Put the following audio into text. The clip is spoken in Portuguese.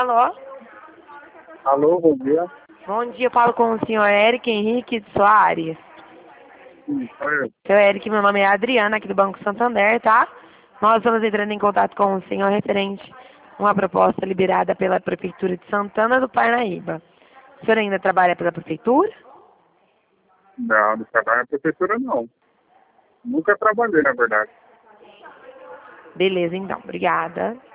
Alô? Alô, bom dia. Bom dia, eu falo com o senhor Eric Henrique de Soares. Sim, sou eu. Seu Eric, meu nome é Adriana, aqui do Banco Santander, tá? Nós estamos entrando em contato com o senhor referente a uma proposta liberada pela Prefeitura de Santana do Parnaíba. O senhor ainda trabalha pela Prefeitura? Não, não trabalho na prefeitura, não. Nunca trabalhei, na verdade. Beleza, então. Obrigada.